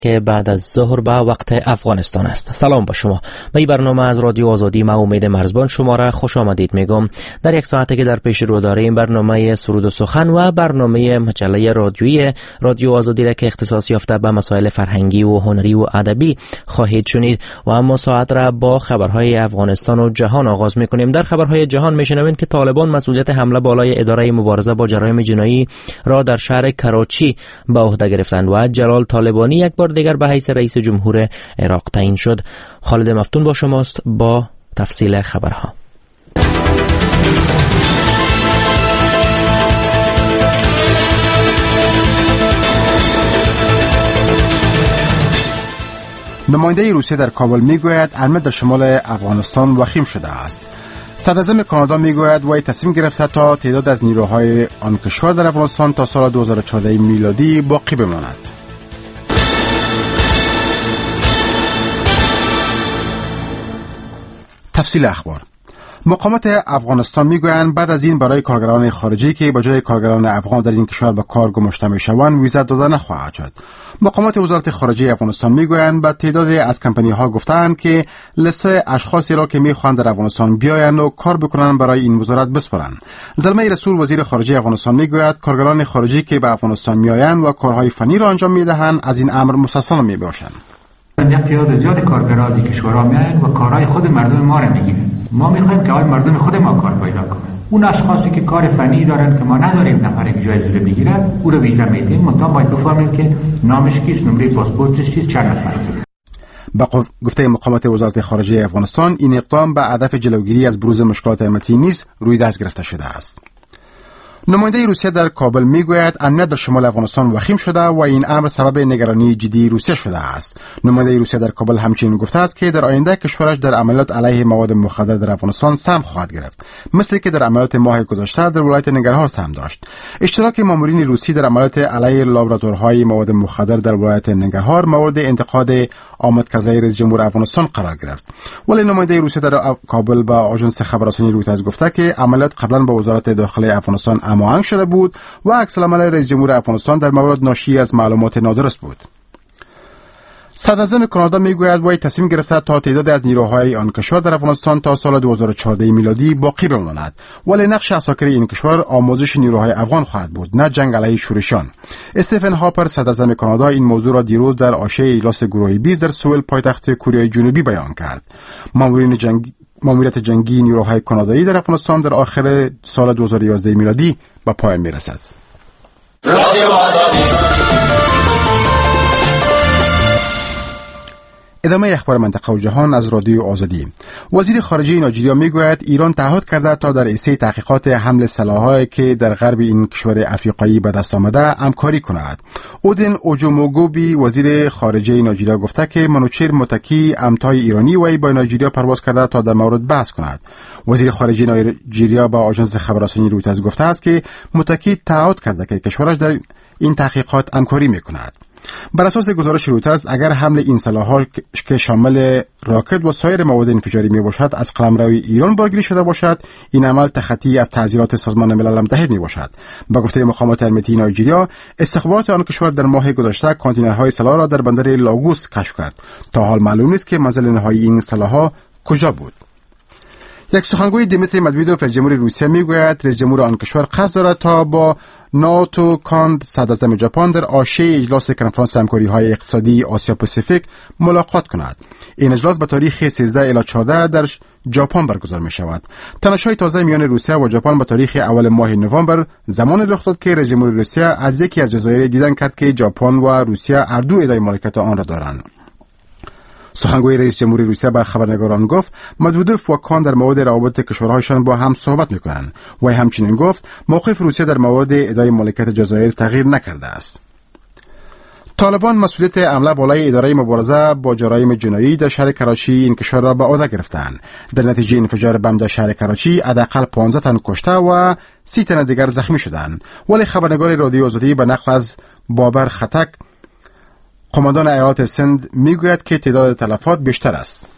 که بعد از ظهر به وقت افغانستان است. سلام با شما. به این برنامه از رادیو آزادی ما امید مرزبان شما را خوش آمدید میگم. در یک ساعتی که در پیش رو داریم برنامه سرود و سخن و برنامه مجله رادیویی رادیو آزادی را که اختصاص یافته به مسائل فرهنگی و هنری و ادبی خواهید شنید و اما ساعت را با خبرهای افغانستان و جهان آغاز میکنیم. در خبرهای جهان میشنوید که طالبان مسئولیت حمله بالای اداره مبارزه با جرایم جنایی را در شهر کراچی به عهده گرفتند و جلال طالبانی یک بار دیگر به حیث رئیس جمهور عراق تعیین شد. خالد مفتون با شماست با تفصیل خبرها. نماینده روسیه در کابل میگوید امنیت در شمال افغانستان وخیم شده است. صدراعظم کانادا میگوید وی تصمیم گرفته تا تعداد از نیروهای آن کشور در افغانستان تا سال 2014 میلادی باقی بماند. تفصیل اخبار. مقامات افغانستان میگویند بعد از این برای کارگران خارجی که به جای کارگران افغان در این کشور به کار گماشته میشوند ویزا داده نخواهد شد. مقامات وزارت خارجه افغانستان میگویند به تعدادی از کمپانی ها گفتند که لیست اشخاصی را که میخواهند در افغانستان بیایند و کار بکنند برای این وزارت بسپارند. زلمه رسول وزیر خارجه افغانستان میگوید کارگران خارجی که به افغانستان میآیند و کارهای فنی را انجام میدهند از این امر مستثنا میباشند. یک تعداد زیاد کارگران از کشورها میایند و کارهای خود مردم ما را میگیرند. ما میخوایم که مردم خود ما کار پیدا کنند. اون اشخاصی که کار فنی دارن که ما نداریم نفری که جایزه رو بگیره او رو ویزا میدیم. منتها باید بفهمیم که نامش کیست، نمره پاسپورتش چیست، چند نفر است. با گفته مقامات وزارت خارجه افغانستان این اقدام به هدف جلوگیری از بروز مشکلات امنیتی نیز روی دست گرفته شده است. نماینده روسیه در کابل میگوید امنیت در شمال افغانستان وخیم شده و این امر سبب نگرانی جدی روسیه شده است. نماینده روسیه در کابل همچنین گفته است که در آینده کشورش در عملیات علیه مواد مخدر در افغانستان سهم خواهد گرفت، مثل که در عملیات ماه گذشته در ولایت ننگرهار سهم داشت. اشتراک مامورین روسی در عملیات علیه لابراتوارهای مواد مخدر در ولایت ننگرهار مورد انتقاد آمد کرزی رئیس جمهور افغانستان قرار گرفت. ولی نماینده روسیه در کابل با آژانس خبررسانی رویترز گفته که عملیات قبلا با وزارت داخلی افغانستان هماهنگ شده بود و عکس‌العمل رئیس جمهور افغانستان در مورد ناشی از معلومات نادرست بود. صدراعظم کانادا میگوید وی تصمیم گرفته تا تعداد از نیروهای آن کشور در افغانستان تا سال 2014 میلادی باقی بماند، ولی نقش اساکر این کشور آموزش نیروهای افغان خواهد بود، نه جنگ علیه شورشیان. استیفن هاپر صدراعظم کانادا این موضوع را دیروز در عاشیه اجلاس گروه 20 در سئول پایتخت کره جنوبی بیان کرد. ماموریت جنگی نیروهای کانادایی در افغانستان در آخر سال 2011 میلادی به پایان میرسد. ادامه اخبار منطقه و جهان از رادیو آزادی. وزیر خارجه نایجریا میگوید ایران تعهد کرده تا در عرصه تحقیقات حمل سلاح‌هایی که در غرب این کشور افریقایی به دست آمده همکاری کند. اودن اوجوموگوبی وزیر خارجه نایجریا گفته که منوچهر متکی امتای ایرانی وی با نایجریا پرواز کرده تا در مورد بحث کند. وزیر خارجه نایجریا با آژانس خبررسانی رویترز گفته است که متکی تعهد کرده که کشورش در این تحقیقات همکاری میکند. بر اساس گزارش رویترز اگر حمل این سلاح‌ها که شامل راکت و سایر مواد انفجاری می باشد از قلمروی ایران بارگیری شده باشد، این عمل تخطی از تعزیرات سازمان ملل متحد می باشد. با گفته مقامات امنیتی نایجریا، استخبارات آن کشور در ماه گذشته کانتینرهای سلاح را در بندر لاگوس کشف کرد. تا حال معلوم نیست که منزل نهایی این سلاح‌ها کجا بود. یک سخنگوی دیمیتری مدویدوف رئیس جمهور روسیه میگوید رئیس جمهور آن کشور قصد دارد تا با ناتو کاند صدراعظم ژاپن در عاشیه اجلاس کنفرانس همکاری‌های اقتصادی آسیا پاسیفیک ملاقات کند. این اجلاس به تاریخ 13 الی 14 در ژاپن برگزار می شود. تنش‌های تازه میان روسیه و ژاپن به تاریخ اول ماه نوامبر زمان رخ داد که رئیس جمهور روسیه از یکی از جزایر دیدن کرد که ژاپن و روسیه هر دو ادعای مالکیت آن را دارند. سخنگوی رئیس جمهور روسیه به خبرنگاران گفت مدودوف و کان در مورد روابط کشورهایشان با هم صحبت میکنند. وی همچنین گفت موقف روسیه در مورد ادعای مالکیت جزایر تغییر نکرده است. طالبان مسئولیت حمله بالای اداره مبارزه با جرایم جنایی در شهر کراچی این کشور را به عهده گرفتند. در نتیجه انفجار بم در شهر کراچی حداقل 15 تن کشته و 30 تن دیگر زخمی شدند. ولی خبرنگار رادیو آزادی به نقل از بابر خطک قماندان ایالت سند میگوید که تعداد تلفات بیشتر است.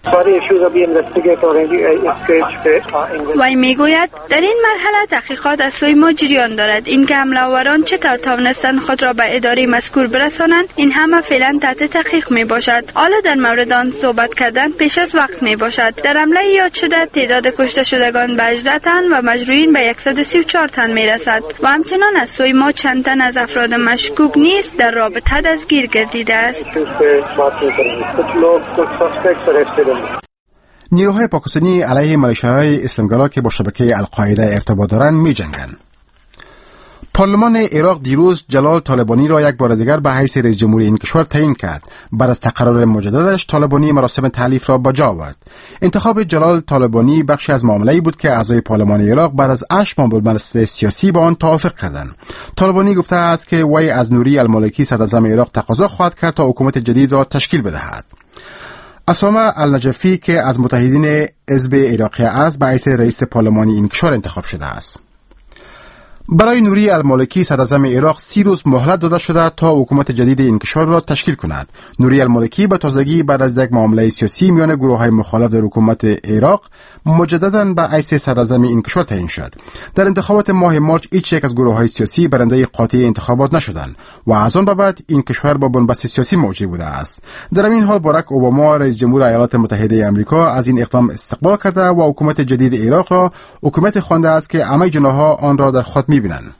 وی میگوید در این مرحله تحقیقات از سوی ما جریان دارد. اینکه حمله‌آوران چطور توانستند خود را به اداره مذکور برسانند این همه فعلا تحت تحقیق می باشد. حالا در مورد آن صحبت کردن پیش از وقت می باشد. در حمله یاد شده تعداد کشته شدگان به 18 تن و مجروحین به 134 تن می رسد و همچنان از سوی ما چند تن از افراد مشکوک نیز در رابطه دستگیر گردیده است. نیروهای پاکستانی علیه ملیشه‌های اسلامگرا که با شبکه القاعده ارتباط دارند می‌جنگند. پارلمان عراق دیروز جلال طالبانی را یک بار دیگر به حیث رئیس جمهوری این کشور تعیین کرد. بعد از تقرر مجددش طالبانی مراسم تحلیف را به جا آورد. انتخاب جلال طالبانی بخشی از معامله‌ای بود که اعضای پارلمان عراق بعد از 8 ماه با مجلس سیاسی با آن توافق کردند. طالبانی گفته است که وی از نوری المالکی صدراعظم عراق تقاضا خواهد کرد تا حکومت جدید را تشکیل بدهد. اسامه النجفی که از متحدین حزب عراقی است به حیث رئیس پارلمانی این کشور انتخاب شده است. برای نوری المالکی صدراعظم عراق 30 روز مهلت داده شده تا حکومت جدید این کشور را تشکیل کند. نوری المالکی به تازگی بعد از یک معامله سیاسی میان گروه‌های مخالف در حکومت عراق مجدداً به حیث صدراعظم این کشور تعیین شد. در انتخابات ماه مارس هیچ یک از گروه‌های سیاسی برنده قاطع انتخابات نشدند و از آن به بعد این کشور با بنبست سیاسی مواجه بوده است. در این حال باراک اوباما رئیس جمهور ایالات متحده آمریکا از این اقدام استقبال کرده و حکومت جدید عراق را حکومت خوانده است که همه جناح‌ها آن را در خود می‌بینند.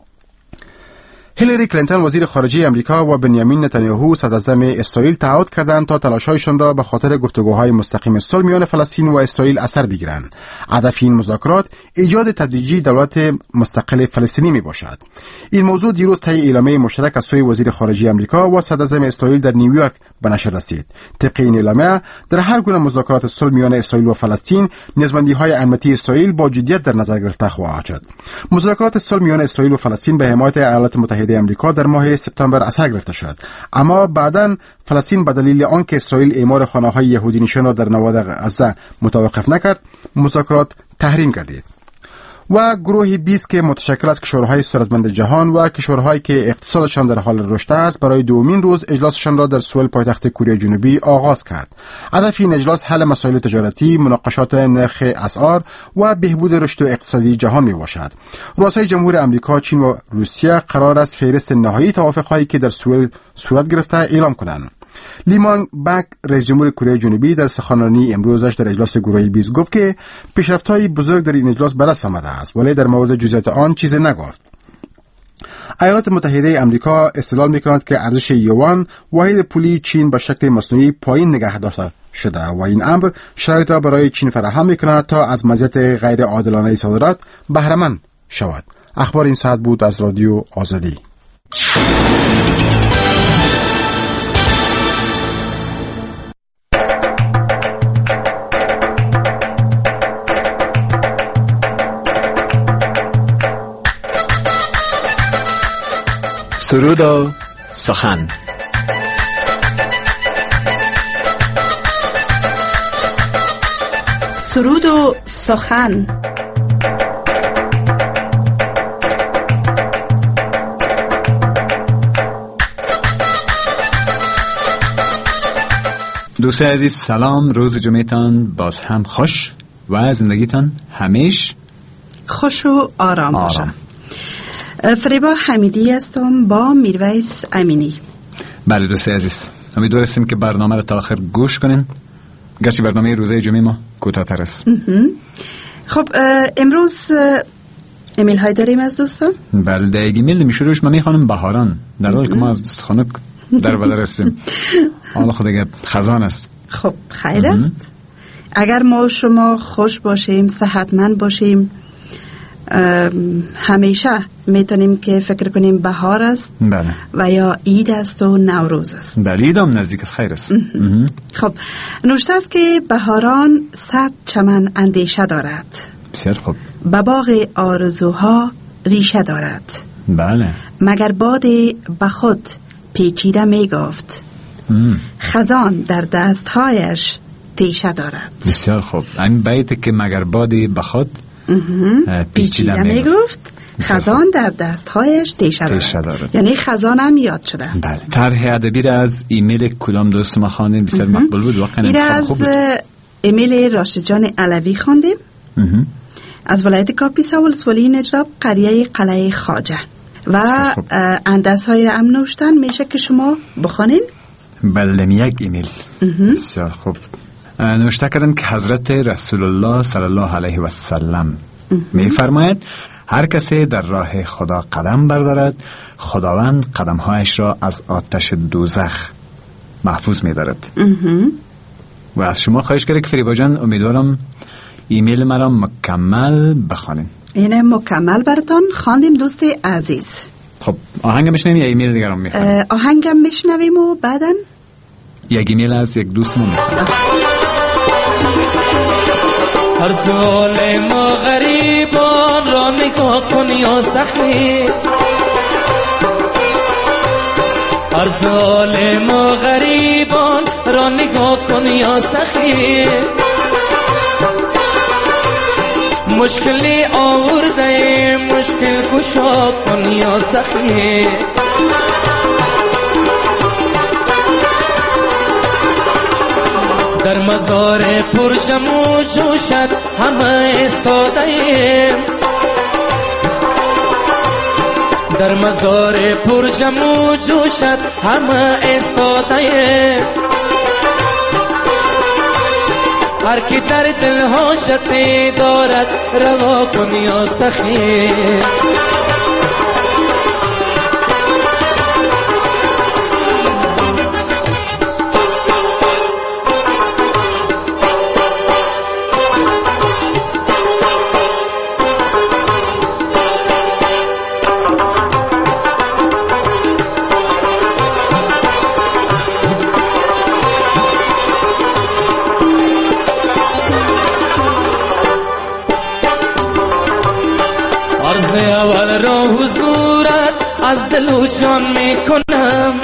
هیلاری کلینتون وزیر خارجه امریکا و بنیامین نتانیاهو صدراعظم اسرائیل تعهد کردند تا تلاش‌هایشان را به خاطر گفتگوهای مستقیم صلح میان فلسطین و اسرائیل اثر بگیرند. هدف این مذاکرات ایجاد تدریجی دولت مستقل فلسطینی می باشد. این موضوع دیروز طی اعلامیه مشترک از سوی وزیر خارجه امریکا و صدراعظم اسرائیل در نیویورک به نشر رسید. طبق این اعلامیه در هر گونه مذاکرات صلح میان اسرائیل و فلسطین نیازمندی‌های امنیتی اسرائیل با جدیت در نظر گرفته خواهد شد. مذاکرات صلح میان اسرائیل و فلسطین به حمایت ایالات متحده آمریکا در ماه سپتامبر اثر گرفته شد، اما بعداً فلسطین به دلیل آنکه اسرائیل اعمار خانه‌های یهودی نشین را در نوار غزه متوقف نکرد مذاکرات تحریم گردید. و گروه 20 که متشکل از کشورهای ثروتمند جهان و کشورهایی که اقتصادشان در حال رشد است برای دومین روز اجلاسشان را در سئول پایتخت کره جنوبی آغاز کرد. هدف این اجلاس حل مسائل تجارتی، مناقشات نرخ اسعار و بهبود رشد اقتصادی جهان می باشد. رؤسای جمهور آمریکا، چین و روسیه قرار است فهرست نهایی توافقهایی که در سئول صورت گرفته اعلام کنند. لیمان بک رئیس جمهور کره جنوبی در سخنرانی امروزش در اجلاس گروه 20 گفت که پیشرفت‌های بزرگ در این اجلاس به دست آمده است، ولی در مورد جزئیات آن چیزی نگفت. ایالات متحده آمریکا استدلال می‌کند که ارزش یوان واحد پولی چین به شکل مصنوعی پایین نگه داشته شده و این امر شرایط را برای چین فراهم می‌کند تا از مزیت غیر عادلانه صادرات بهره مند شود. اخبار این ساعت بود از رادیو آزادی. سرود و سخن. سرود و سخن. دوستان عزیز سلام، روز جمعتان باز هم خوش و زندگیتان همیش خوش و آرام باشه. فریبا حمیدی هستم با میرویس امینی. بله دوستان عزیز، امیدوار هستیم که برنامه را تا آخر گوش کنین، گرچه برنامه روزه جمعه ما کوتاه‌تر است. خب امروز ایمیل های داریم از دوستان؟ بله، در ایمیل نمیشوروش ما میخوانم بهاران، در حالی که ما از خانه در بدر هستیم. حالا خود اگر خزان است. خب خیر است. اگر ما شما خوش باشیم، صحتمند باشیم، همیشه میتونیم که فکر کنیم بهار است. بله. و یا عید است و نوروز است. بله، عید هم نزدیک است، خیر است. خب نوشته است که بهاران 100 چمن اندیشه دارد. بسیار خوب. به باغ آرزوها ریشه دارد. بله. مگر باد به خود پیچیده میگفت، خزان در دستهایش تیشه دارد. بسیار خوب. این بیت که مگر بادی به خود پیچیده میگفت، خزان در دستهایش تیشه دارد. یعنی خزان هم یاد شده. بله. طرح ادبی را از ایمیل کدام دوست ما خوانید؟ بسیار مقبول بود، واقعا این از خوب بود. امیل راشد جان علوی خواندیم از ولایت کاپیسا ولسوالی نجراب قریه قلعه خواجه و اندرس های را نوشتن میشه که شما بخوانین. بله یک ایمیل. بسیار خوب. نوشته کردن که حضرت رسول الله صلی الله علیه و سلم میفرماید هر کسی در راه خدا قدم بردارد خداوند قدمهایش را از آتش دوزخ محفوظ می‌دارد. و از شما خواهش کرده که فریبا جان امیدوارم ایمیل مرا مکمل بخوانید. اینه مکمل براتون خواندیم دوست عزیز. خب آهنگ میشنویم یا ایمیل دیگه رو میخوانیم؟ آهنگم میشنویم و بعدن یک ایمیل از یک دوستمون میخوانیم. هر ظالم و غریبان را نگاه کن یا سخی، هر ظالم و غریبان را نگاه کن یا سخی، مشکلی آورده مشکل کشا کن یا سخی، در مزار پرشم و جوشت همه استادهیم، در مزار پرشم و جوشت همه استادهیم، هر کی در دل حاجتی دارد روا کن یا سخی، اول را حضورت از دل و جان میکنم،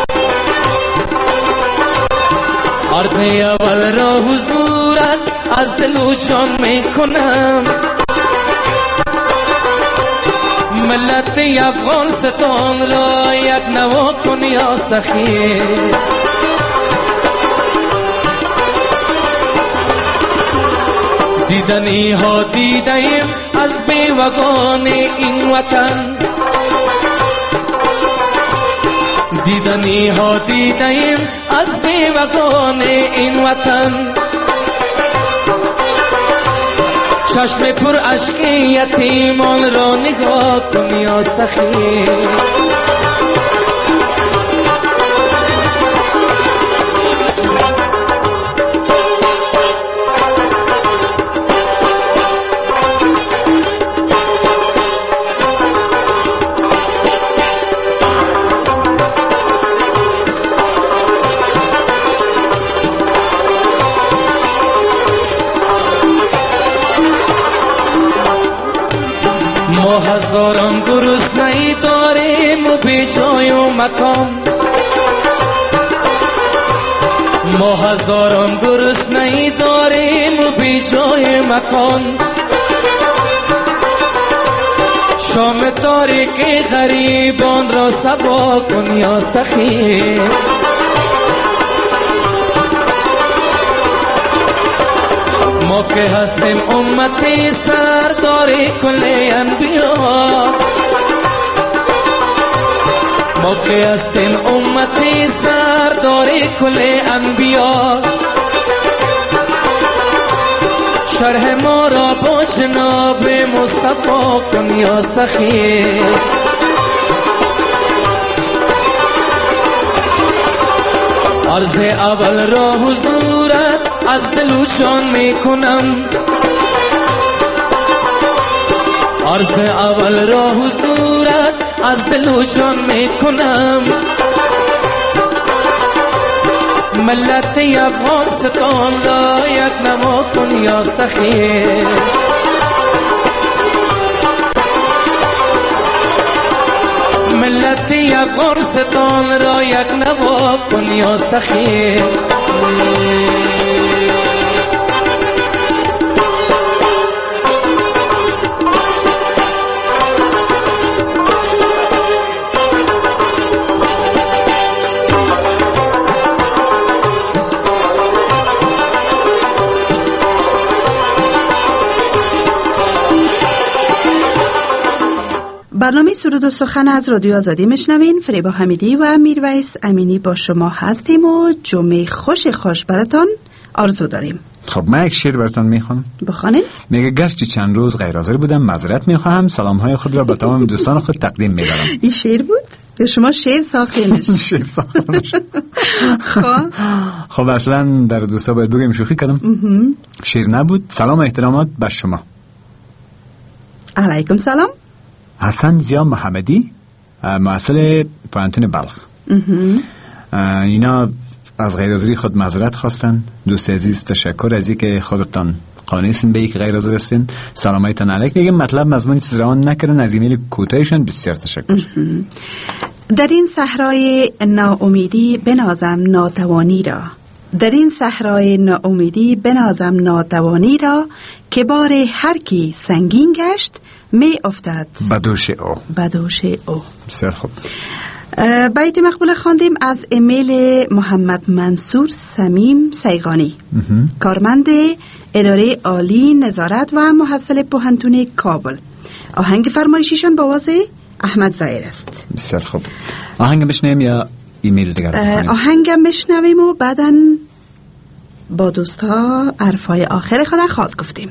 عرض اول را حضورت از دل و جان میکنم، ملت افغانستان را یک نوا کن یا سخی، دیدنی ها دیدیم از بیوگان این وطن، دیدنی ها دیدیم از بیوگان این وطن، چشم پر اشک یتیمان را نگاه کن یا سخی، ما هزاران گرسنه‌ای داریم و بی جای و مکان، ما هزاران گرسنه‌ای داریم و بی جای مکان، شام تاریک غریبان را سبا کن یا سخی، ما که هستیم امتی سردار کل انبیا، ما که هستیم امتی سردار کل انبیا، شرح ما را با جناب مصطفی کن یا سخی، عرض اول را حضورت از دل و جان میکنم، عرض اول را حضورت از دل و جان میکنم، ملت افغانستان را یک نما کن یا سخی، ملت افغانستان را یک نوا کن یا سخی. برنامه سرود و سخن از رادیو آزادی میشنوین. فریبا حمیدی و میرویس امینی با شما هستیم و جمعه خوش براتان آرزو داریم. خب من یک شعر براتون میخوام. بخوانید. میگه گرچه چند روز غیر حاضر بودم معذرت میخواهم، سلامهای خود را به تمام دوستان خود تقدیم میبرم. این شعر بود؟ یا شما شعر ساختینش؟ شعر ساختمش. خب اصلا در دوستا باید بگیم شوخی کردم. شعر نبود. سلام و احترامات به شما. علیکم سلام. حسن ضیا محمدی، محصل پوهنتون بلخ. اینا از غیرحاضری خود معذرت خواستن. دوست عزیز تشکر از اینکه خودتان قانع هستین به اینکه غیر حاضر هستین. سلامتان علیک. میگم مطلب مضمون چیز روان نکردن. از ایمیل کوتاهشون بسیار تشکر. در این صحرای ناامیدی بنازم ناتوانی را، در این صحرای ناامیدی بنازم ناتوانی را، که بار هر کی سنگین گشت می افتد بدوش او. بسیار خوب. بیت مقبول خواندیم از ایمیل محمد منصور سمیم سیغانی، کارمند اداره عالی نظارت و محصل پوهنتون کابل. آهنگ فرمایشیشان با آواز احمد ظاهر است. بسیار خوب. آهنگ بشنویم یا ایمیل دیگر بخونیم؟ آهنگم بشنویم و بعداً با دوستا حرفای آخر خود خواد گفتیم.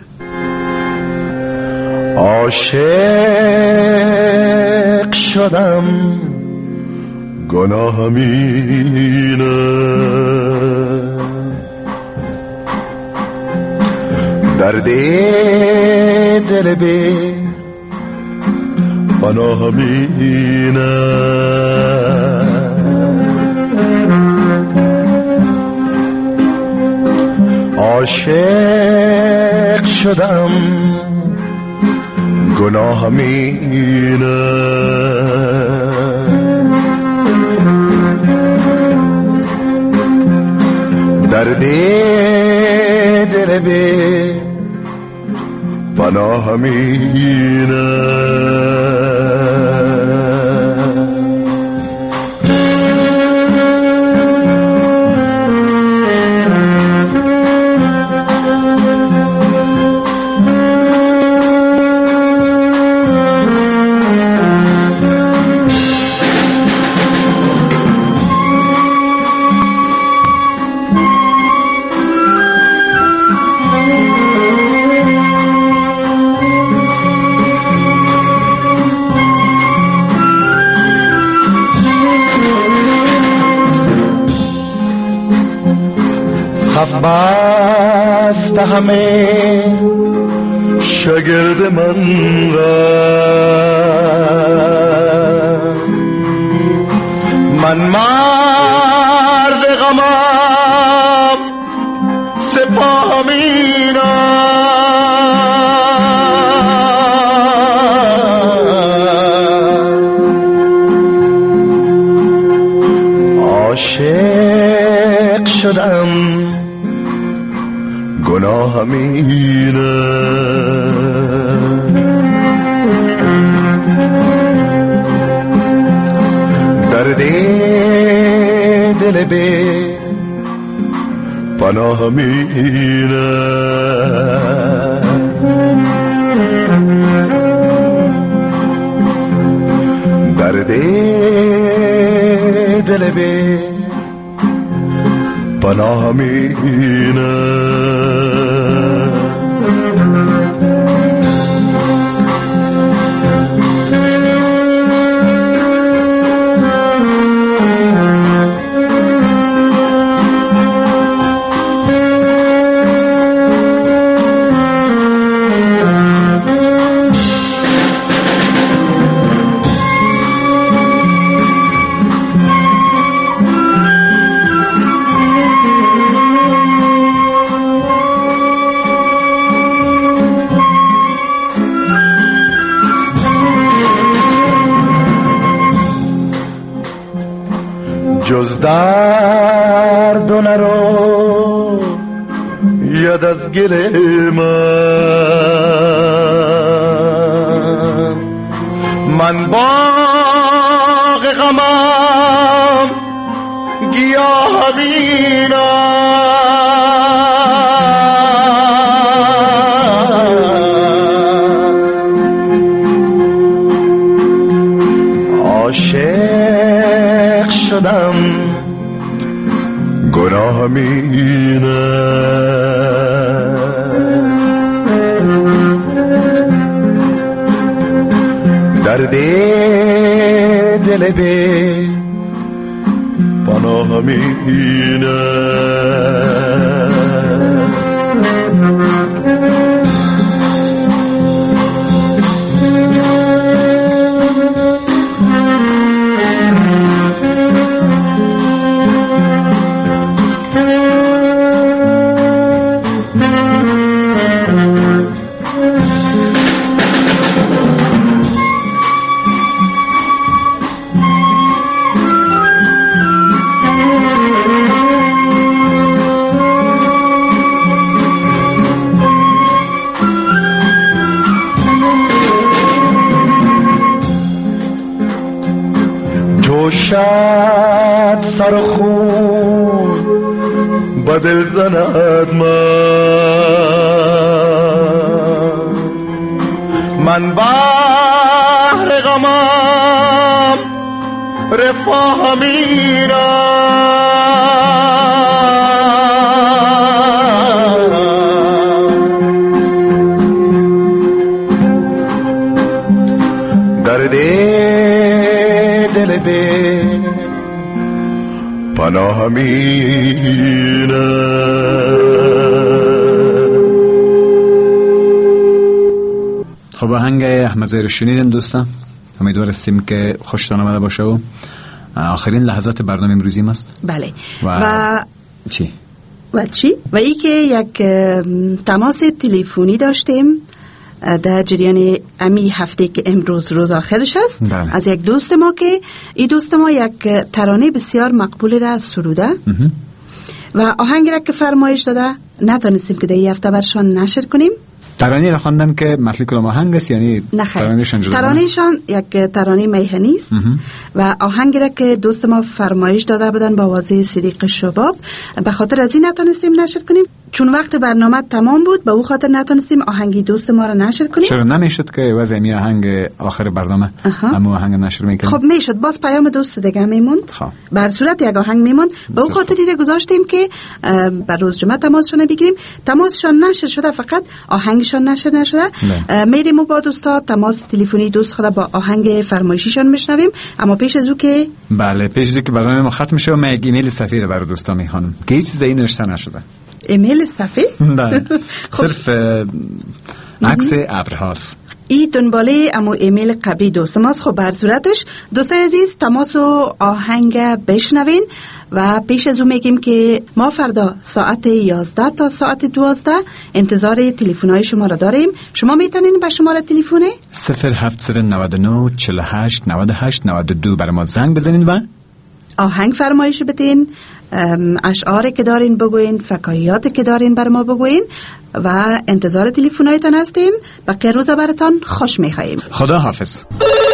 عاشق شدم گناهم اینه، درد دل بی پناهم اینه، عاشق شدم گناهم اینه، درد دل بی پناهم اینه. بست همه شاگرد من را، من مرد غمم سپاهم اینا، عاشق شدم گناهم اینه، درد دل بی پناهم اینه، درد دل بی پناهم اینه. جز درد و نرو یاد از گل من باغ غمم گیاه بینم، پناهم اینه. درد دل بی پناهم اینه. جوشد سر خون بدل زند من بحر غمم رفاه میرم. درد دل بی پناهم اینه. خب آهنگ احمد ظاهری رو شنیدیم دوستان، امیدوارستیم که خوشتان آمده باشه و آخرین لحظات برنامه امروزی ماست. بله و چی؟ و ای که یک تماس تلفنی داشتیم در جریان امی هفته که امروز روز آخرش است. بله. از یک دوست ما که این دوست ما یک ترانه بسیار مقبول را سروده و آهنگ را که فرمایش داده نتونستیم که در این هفته برشان نشر کنیم. ترانه را خواندن که مثل کلام آهنگ است یعنی ترانهشان یک ترانه میهنی است و آهنگ را که دوست ما فرمایش داده بودن با آواز صدیق شباب به خاطر از این نتونستیم نشر کنیم، چون وقت برنامه تمام بود به او خاطر نتونستیم آهنگی دوست ما را نشر کنیم. چرا نمیشد که واسه می آهنگ آخر برنامه همو آهنگ نشر میکنیم؟ خب میشد، باز پیام دوست دیگه میموند. بر صورت یک آهنگ میموند. به او خاطر اینه گذاشتیم که بر روز جمعه تماسشون بگیریم. تماسشون نشر شده، فقط آهنگشون نشر نشده. میریم و با دوستا تماس تلفنی دوست خود با آهنگ فرمایشیشون میشنویم. اما پیش از او که بله پیش از که برنامه ما ختم شه من یک ایمیل صفحه برای دوستا میخوانم که هیچ چیزی نوشته نشده. ایمیل صفحه؟ نه صرف عکس ابرهاست. ای دنباله امو ایمیل قبلی دوست ماست. خب بر صورتش دوستای عزیز تماس و آهنگ بشنوین و پیش از اون میگیم که ما فردا ساعت 11 تا ساعت 12 انتظار تلفن‌های شما را داریم. شما میتونین به شماره تلفن 079 48 98 92 برای ما زنگ بزنین و آهنگ فرمایش بدین، اشعاری که دارین بگوین، فکاییاتی که دارین بر ما بگوین و انتظار تلفن‌هایتان هستیم. بقیه روزا براتان خوش می‌خواهیم. خدا حافظ.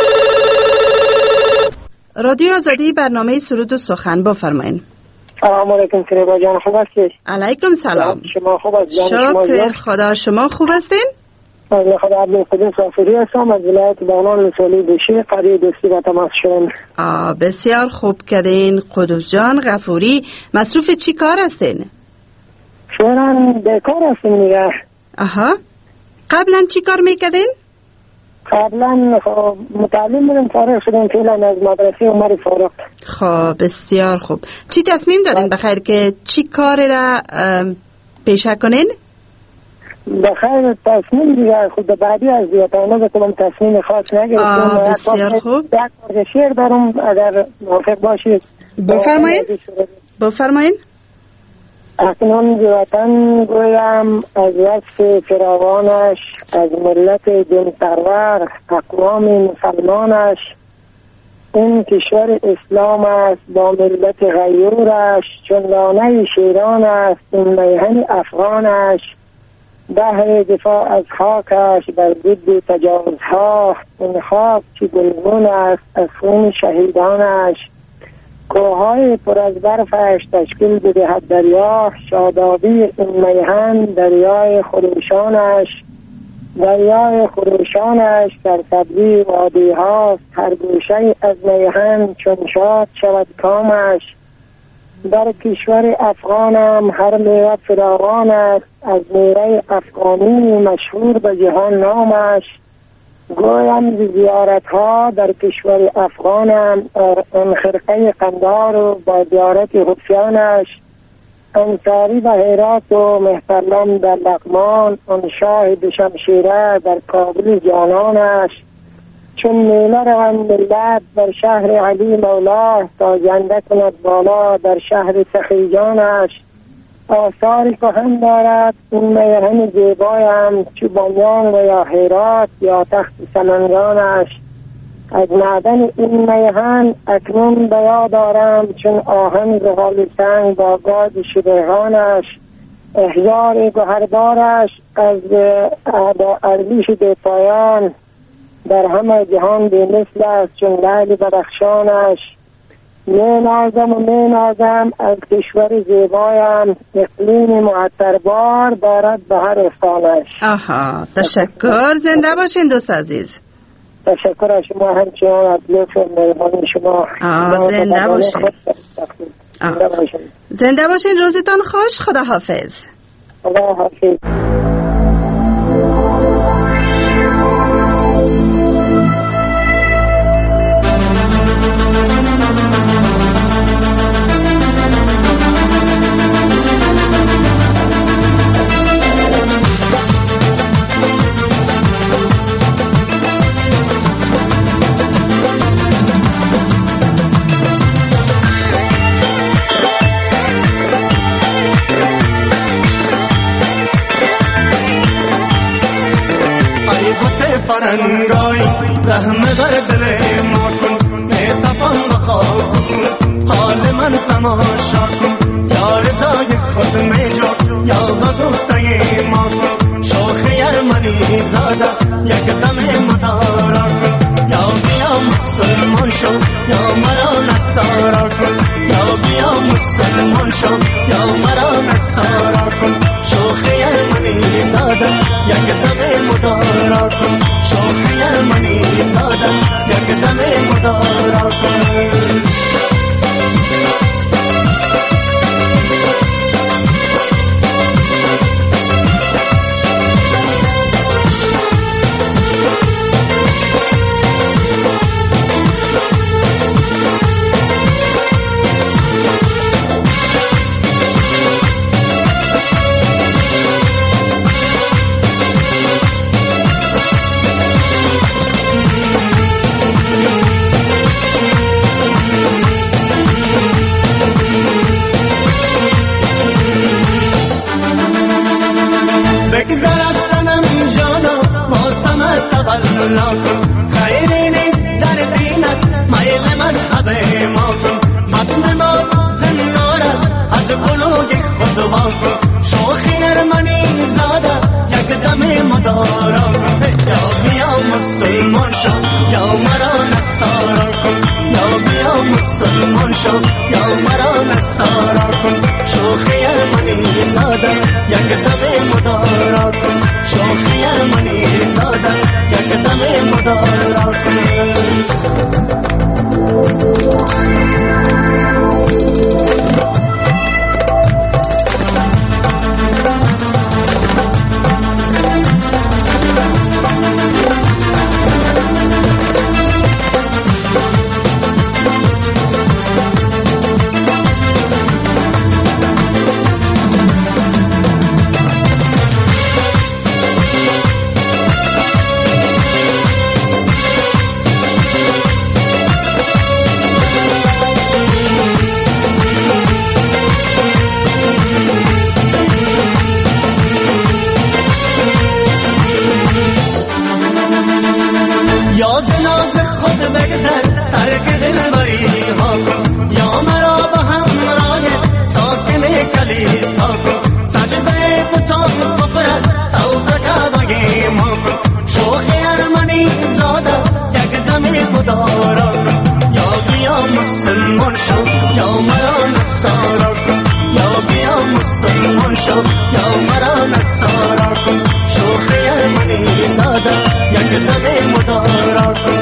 رادیو آزادی برنامه سرود و سخن بفرمایید. سلام علیکم کریبا جان، خوب هستی؟ علیکم سلام. شما خوب هستید؟ شکر خدا. شما خوب هستین؟ از خدا عبدالقدوس صافری هستم از ولایت بغلان لسولی بوشی قریه دوستی و تماس شدم. بسیار خوب کردین قدوس جان غفوری. مصروف چی کار هستین؟ فعلا بیکار هستیم دیگه. قبلا چی کار میکردین؟ قبلا متعلم بودم، فارغ شدم فعلا از مدرسه عمر فاروق. خب بسیار خوب. چی تصمیم دارین بخیر که چی کار را پیشه کنین؟ بخیر تصمیم دیگه خود بعدی از دیگه بکنم تصمیم خاص نگرفتم. بسیار خوب. یک شعر دارم اگر موافق باشید بفرمایین. اکنون وطن گویم از وصف فراوانش، از ملت دین پرور اقوام مسلمانش. این کشور اسلام است با ملت غیورش، چون دانه شیران است این میهن افغانش. بهر دفاع از خاکش بر ضد تجاوزها، این خاک چه گلگون است از خون شهیدانش. کوههای پر از برفش تشکیل بدهد دریا، شادابی این میهن دریای خروشانش. دریای خروشانش در سبزی وادی هاست، هر گوشه از میهن چون شاد شود کامش. در کشور افغانم هر میوه فراوان است، از میوه افغانی مشهور به جهان نامش. گویم زیارت ها در کشور افغانم، آن خرقه قندار و با زیارت حفیانش، انصاری به هرات و مهترلم در لغمان، آن شاه شمشیره در کابل جانانش. چون میله روند ملت در شهر علی مولا، تا جنده کند بالا در شهر سخیجانش. آثار کهن دارد این میهن زیبایم، چو بامیان و یا هرات یا تخت سمنگانش. از معدن این میهن اکنون به یاد دارم، چون آهن زغال سنگ با گاز شبهانش. احجار گوهربارش از با ارزش بی پایان، در همه جهان بی مثل است چون لعل بدخشانش. می نازم از کشور زیبایم، اقلیم معطربار دارد به هر استانش. آها، تشکر. زنده باشین دوست عزیز. تشکر از شما همچنان، از لطف و مهربانی شما. زنده باشین. زنده باشین، روزتان خوش. خدا حافظ. خدا حافظ. فرنگای رحم بر دل ما کن، نتفان بخواه کن حال من تماشا کن. یا رضای خود میجا یا بگفته ما کن، شوخ یرمنی زاده یک دم مدارا کن. یا بیا مسلمان شو یا مرا نصارا کن، یا بیا مسلمان شو یا مرا نصارا کن. شوخ یرمنی زاده یک دم مدارا کن، شوخ یرمنی زاده یک دم مدارا کن. خیری نیست در دینت میل مذهب ما کن. متن نماز زندارت از بلوغ خود وا کن. شوخ یرمنی زاده یک دم مدارا کن. یا بیا مسلمان شو یا مرا نصارا کن، یا بیا مسلمان شو یا مرا نصارا کن. شوخ یرمنی زاده یک دم مدارا کن، شوخ یرمنی زاده یک دم مدارا کن.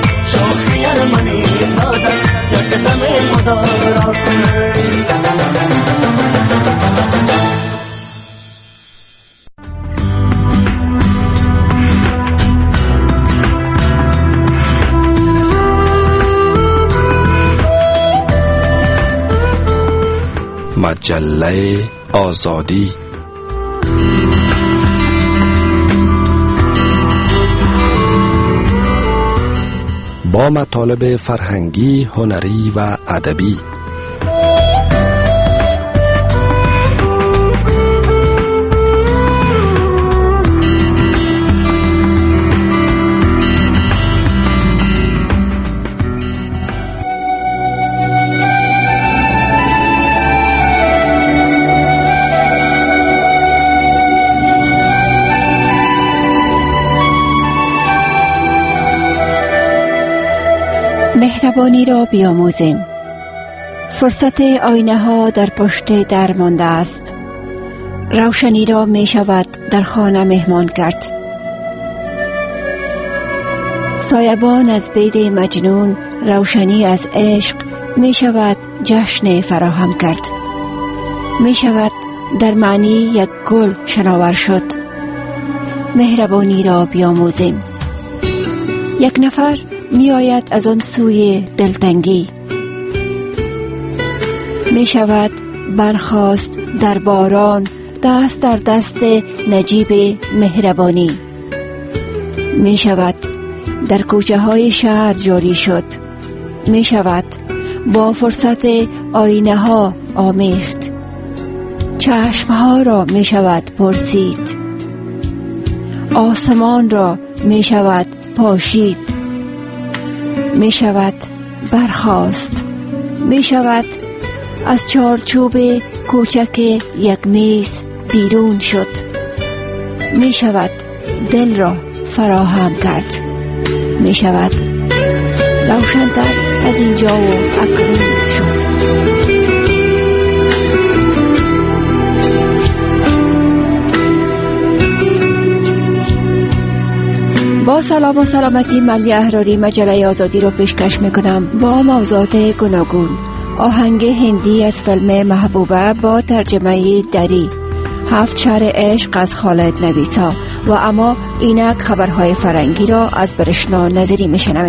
شوخ یرمنی زاده یک دم مدارا کن. مجله آزادی. با مطالب فرهنگی، هنری و ادبی. مهربانی را بیاموزیم. فرصت آینه ها در پشت در مانده است. روشنی را می شود در خانه مهمان کرد. سایبان از بید مجنون، روشنی از عشق می شود جشن فراهم کرد. می شود در معنی یک گل شناور شد. مهربانی را بیاموزیم. یک نفر می آید از آن سوی دلتنگی. می شود برخاست در باران، دست در دست نجیب مهربانی. می شود در کوچه های شهر جاری شد. می شود با فرصت آینه ها آمیخت. چشم ها را می شود پرسید. آسمان را می شود پاشید. می شود برخاست. می شود از چارچوب کوچک یک میز بیرون شد. می شود دل را فراهم کرد. می شود روشن‌تر از اینجا و اکنون شد. با سلام و سلامتی، ملی احراری مجله آزادی رو پیشکش میکنم با موضوعات گوناگون. آهنگ هندی از فیلم محبوبه با ترجمه دری، 7 شهر عشق از خالد نویسا و اما اینک خبرهای فرنگی را از برشنا نظری میشنوید.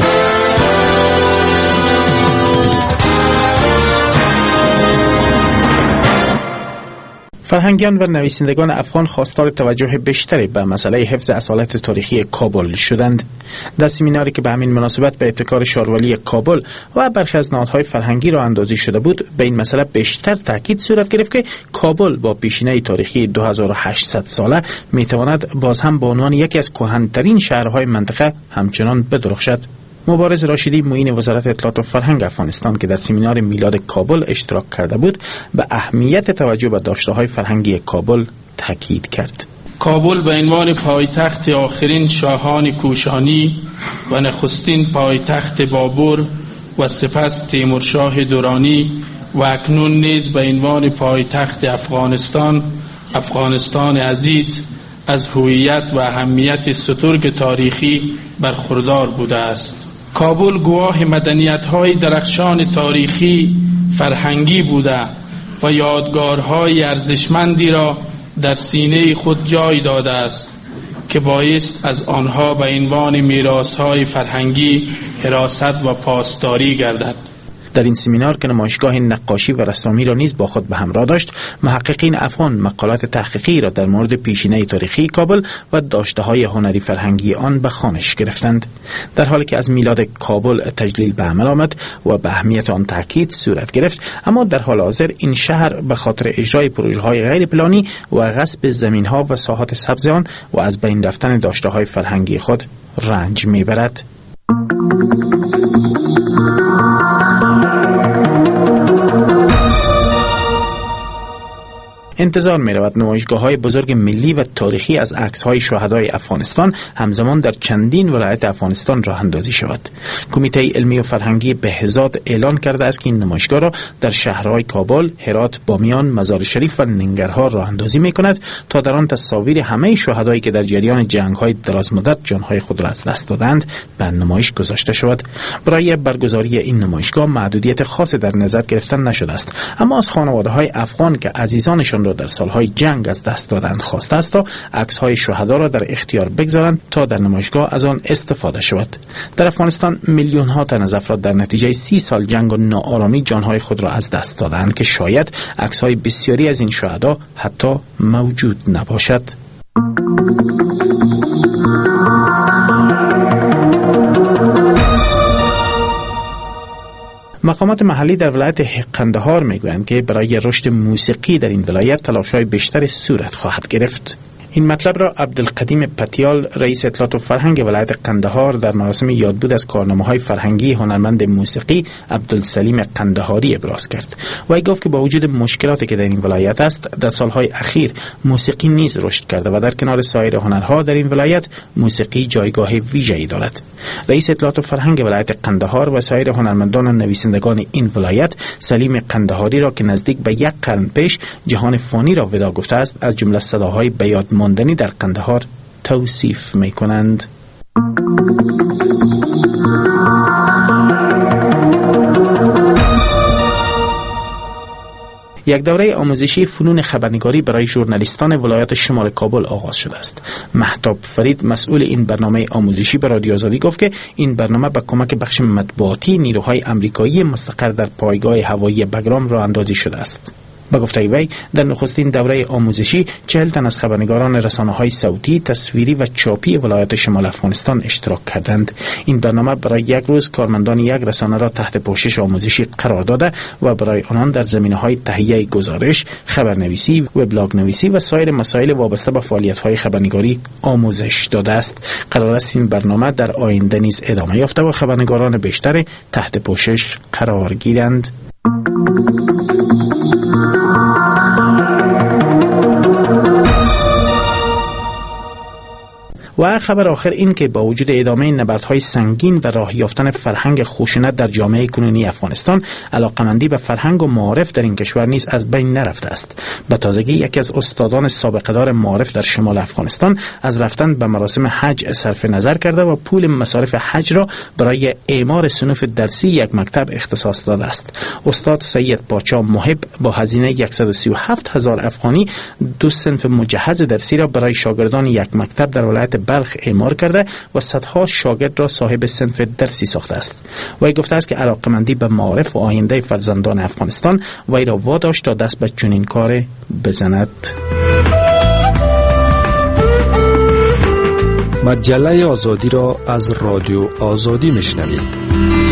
فرهنگیان و نویسندگان افغان خواستار توجه بیشتری به مسئله حفظ اصالت تاریخی کابل شدند. در سمیناری که به همین مناسبت به ابتکار شارولی کابل و برخی از نهادهای فرهنگی را اندازی شده بود، به این مسئله بیشتر تاکید صورت گرفت که کابل با پیشینه تاریخی 2800 ساله میتواند باز هم به عنوان یکی از کهن‌ترین شهرهای منطقه همچنان بدرخشد. مبارز راشدی، معین وزارت اطلاعات و فرهنگ افغانستان که در سمینار میلاد کابل اشتراک کرده بود، به اهمیت توجه به داشته‌های فرهنگی کابل تاکید کرد. کابل به عنوان پایتخت آخرین شاهان کوشانی و نخستین پایتخت بابر و سپس تیمورشاه درانی و اکنون نیز به عنوان پایتخت افغانستان عزیز از هویت و اهمیت سترگ تاریخی برخوردار بوده است. کابل گواه مدنیت‌های درخشان تاریخی فرهنگی بوده و یادگارهای ارزشمندی را در سینه خود جای داده است که بایست از آنها به عنوان میراث‌های فرهنگی حراست و پاسداری گردد. در این سمینار که نمایشگاه نقاشی و رسامی را نیز با خود به همراه داشت، محققین افغان مقالات تحقیقی را در مورد پیشینه تاریخی کابل و داشته‌های هنری فرهنگی آن به خوانش گرفتند. در حالی که از میلاد کابل تجلیل به عمل آمد و به اهمیت آن تاکید صورت گرفت، اما در حال حاضر این شهر به خاطر اجرای پروژه‌های غیر پلانی و غصب زمین‌ها و ساحات سبز آن و از بین رفتن داشته‌های فرهنگی خود رنج می‌برد. انتظار می رود نمایشگاه‌های بزرگ ملی و تاریخی از عکس‌های شهدای افغانستان همزمان در چندین ولایت افغانستان راه اندازی شود. کمیته علمی و فرهنگی بهزاد اعلان کرده است که این نمایشگاه را در شهرهای کابل، هرات، بامیان، مزار شریف و ننگرهار راه اندازی می کند تا در آن تصاویر همه شهدایی که در جریان جنگ‌های درازمدت جان‌های خود را از دست دادند به نمایش گذاشته شود. برای برگزاری این نمایشگاه محدودیت خاصی در نظر گرفته نشده است، اما از خانواده‌های افغان که عزیزانشان را در سالهای جنگ از دست دادن خواسته است تا عکس‌های شهدا را در اختیار بگذارند تا در نمایشگاه از آن استفاده شود. در افغانستان میلیون‌ها تن از افراد در نتیجه 30 سال جنگ و ناآرامی جانهای خود را از دست دادند که شاید عکس‌های بسیاری از این شهدا حتی موجود نباشد. مقامات محلی در ولایت قندهار میگویند که برای رشد موسیقی در این ولایت تلاش‌های بیشتر صورت خواهد گرفت. این مطلب را عبدالقدیم پتیال رئیس اطلاعات و فرهنگ ولایت قندهار در مراسم یادبود از کارنامه‌های فرهنگی هنرمند موسیقی عبدالسلیم قندهاری ابراز کرد. وی گفت که با وجود مشکلاتی که در این ولایت است، در سالهای اخیر موسیقی نیز رشد کرده و در کنار سایر هنرها در این ولایت موسیقی جایگاه ویژه‌ای دارد. رئیس اطلاعات و فرهنگ ولایت قندهار و سایر هنرمندان و نویسندگان این ولایت سلیم قندهاری را که نزدیک به 1 قرن پیش جهان فانی را وداع گفته است، از جمله صداهای به یاد ماندنی در قندهار توصیف می‌کنند. یک دوره آموزشی فنون خبرنگاری برای ژورنالیستان ولایت شمال کابل آغاز شده است. مهتاب فرید مسئول این برنامه آموزشی به رادیو آزادی گفت که این برنامه با کمک بخش مطبوعاتی نیروهای آمریکایی مستقر در پایگاه هوایی بگرام راه اندازی شده است. با گفته وی در نخستین دوره آموزشی 40 تن از خبرنگاران رسانه‌های صوتی، تصویری و چاپی ولایت شمال افغانستان اشتراک کردند. این برنامه برای 1 روز کارمندان 1 رسانه را تحت پوشش آموزشی قرار داده و برای آنان در زمینه‌های تهیه گزارش، خبرنویسی، وبلاگ نویسی و سایر مسائل وابسته به فعالیت‌های خبرنگاری آموزش داده است. قرار است این برنامه در آینده نیز ادامه یافته و خبرنگاران بیشتر تحت پوشش قرار گیرند. و خبر آخر این که با وجود ادامه نبردهای سنگین و راه یافتن فرهنگ خشونت در جامعه کنونی افغانستان، علاقه‌مندی به فرهنگ و معارف در این کشور نیز از بین نرفته است. به تازگی یکی از استادان سابقه‌دار معارف در شمال افغانستان از رفتن به مراسم حج صرف نظر کرده و پول مصارف حج را برای اعمار صنوف درسی 1 مکتب اختصاص داده است. استاد سید پاچا محب با هزینه 137,000 افغانی 2 صنف مجهز درسی را برای شاگردان 1 مکتب در ولایت بلخ اعمار کرده و صدها شاگرد را صاحب صنف درسی ساخته است. وی گفته است که علاقه‌مندی به معارف و آینده فرزندان افغانستان وی را واداشت تا دست به چنین کار بزند. مجله آزادی را از رادیو آزادی میشنوید.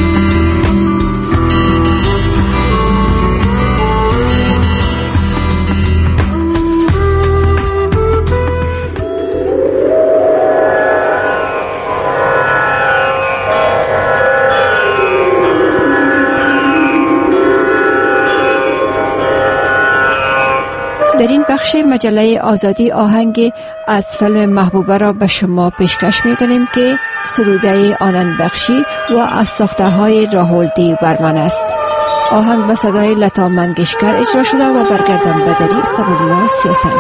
در این بخش مجله آزادی آهنگ از فیلم محبوبه را به شما پیشکش می‌کنیم که سروده آنند بخشی و از ساخته‌های راهول دیوبرمن است. آهنگ به صدای لتا منگشکر اجرا شده و برگردان بدری صبرالله سیاسند.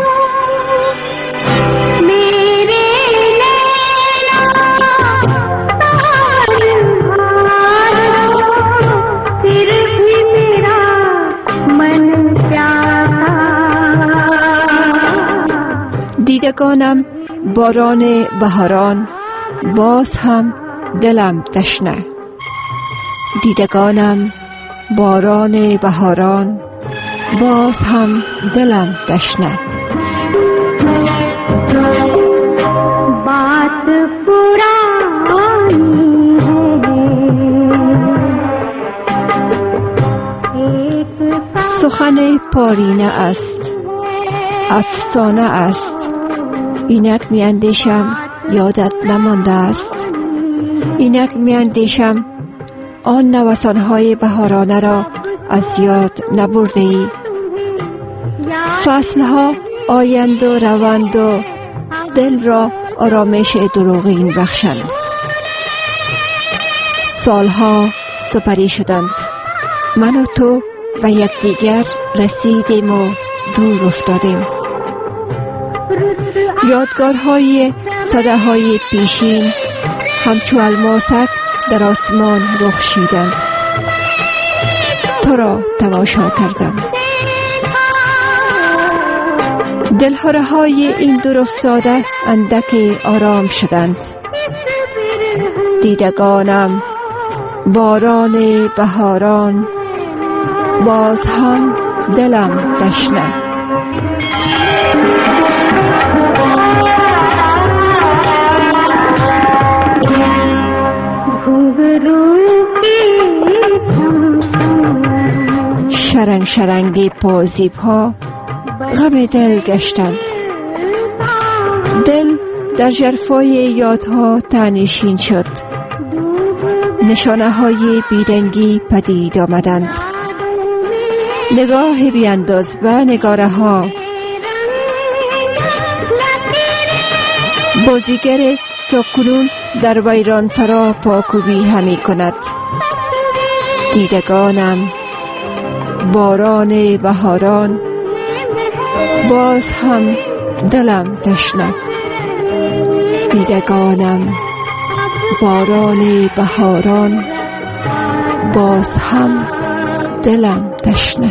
دیدگانم باران بهاران، باز هم دلم تشنه. دیدگانم باران بهاران، باز هم دلم تشنه. بات پرانی ہے، سخن پارینه است، افسانه است. اینک می اندیشم یادت نمانده است. اینک می اندیشم آن نوسانهای بهارانه را از یاد نبرده ای. فصلها آیند و روند و دل را آرامش دروغین بخشند. سالها سپری شدند، من و تو به یکدیگر رسیدیم و دور افتادیم. یادگارهای صداهای پیشین همچو الماسک در آسمان رخشیدند. تو را تماشا کردم، دلهره‌های این دور افتاده اندک آرام شدند. دیدگانم باران بهاران، باز هم دلم تشنه. شرنگ شرنگ پازیب ها غم دل گشتند. دل در ژرفای یادها تنشین شد. نشانه های بیرنگی پدید آمدند. نگاه بیانداز به نگاره ها. بازیگر تا کنون در ویران سرا پاکوبی همی کند. دیدگانم باران بهاران، باز هم دلم تشنه. دیدگانم باران بهاران، باز هم دلم تشنه.